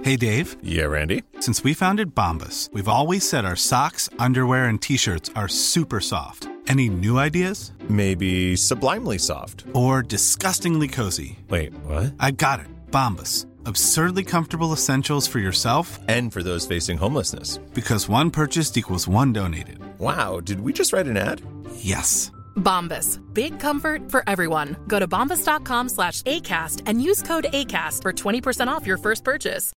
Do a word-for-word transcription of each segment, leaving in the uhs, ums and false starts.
Hey, Dave. Yeah, Randy? Since we founded Bombas, we've always said our socks, underwear, and T-shirts are super soft. Any new ideas? Maybe sublimely soft. Or disgustingly cozy. Wait, what? I got it. Bombas. Absurdly comfortable essentials for yourself and for those facing homelessness. Because one purchased equals one donated. Wow, did we just write an ad? Yes. Bombas. Big comfort for everyone. Go to bombas.com slash ACAST and use code ACAST for twenty percent off your first purchase.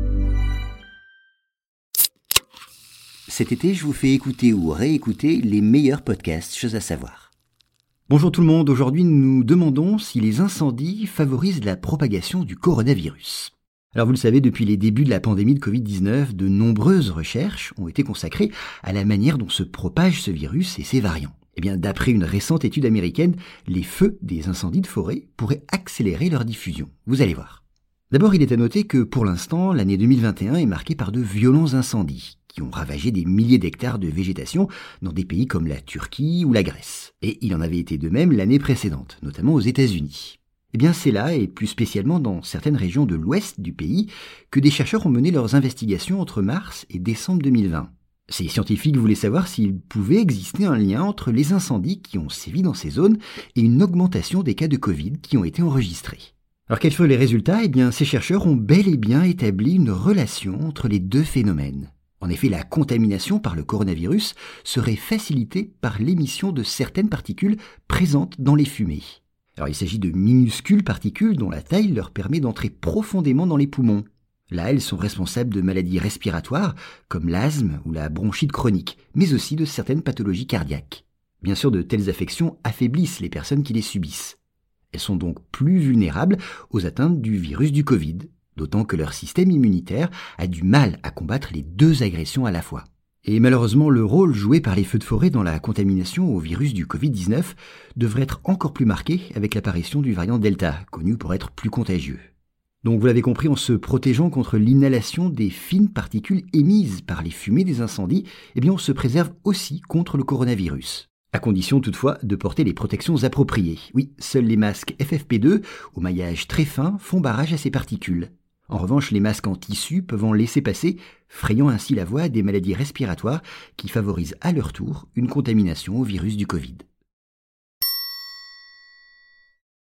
Cet été, je vous fais écouter ou réécouter les meilleurs podcasts, chose à savoir. Bonjour tout le monde, aujourd'hui nous nous demandons si les incendies favorisent la propagation du coronavirus. Alors vous le savez, depuis les débuts de la pandémie de covid dix-neuf, de nombreuses recherches ont été consacrées à la manière dont se propage ce virus et ses variants. Eh bien, d'après une récente étude américaine, les feux des incendies de forêt pourraient accélérer leur diffusion. Vous allez voir. D'abord, il est à noter que pour l'instant, l'année deux mille vingt et un est marquée par de violents incendies qui ont ravagé des milliers d'hectares de végétation dans des pays comme la Turquie ou la Grèce. Et il en avait été de même l'année précédente, notamment aux États-Unis. Eh bien, c'est là, et plus spécialement dans certaines régions de l'ouest du pays, que des chercheurs ont mené leurs investigations entre mars et décembre deux mille vingt. Ces scientifiques voulaient savoir s'il pouvait exister un lien entre les incendies qui ont sévi dans ces zones et une augmentation des cas de Covid qui ont été enregistrés. Alors quels furent les résultats ? Eh bien, ces chercheurs ont bel et bien établi une relation entre les deux phénomènes. En effet, la contamination par le coronavirus serait facilitée par l'émission de certaines particules présentes dans les fumées. Alors il s'agit de minuscules particules dont la taille leur permet d'entrer profondément dans les poumons. Là, elles sont responsables de maladies respiratoires comme l'asthme ou la bronchite chronique, mais aussi de certaines pathologies cardiaques. Bien sûr, de telles affections affaiblissent les personnes qui les subissent. Elles sont donc plus vulnérables aux atteintes du virus du Covid, d'autant que leur système immunitaire a du mal à combattre les deux agressions à la fois. Et malheureusement, le rôle joué par les feux de forêt dans la contamination au virus du covid dix-neuf devrait être encore plus marqué avec l'apparition du variant Delta, connu pour être plus contagieux. Donc vous l'avez compris, en se protégeant contre l'inhalation des fines particules émises par les fumées des incendies, eh bien on se préserve aussi contre le coronavirus. À condition toutefois de porter les protections appropriées. Oui, seuls les masques F F P deux, au maillage très fin, font barrage à ces particules. En revanche, les masques en tissu peuvent en laisser passer, frayant ainsi la voie à des maladies respiratoires qui favorisent à leur tour une contamination au virus du Covid.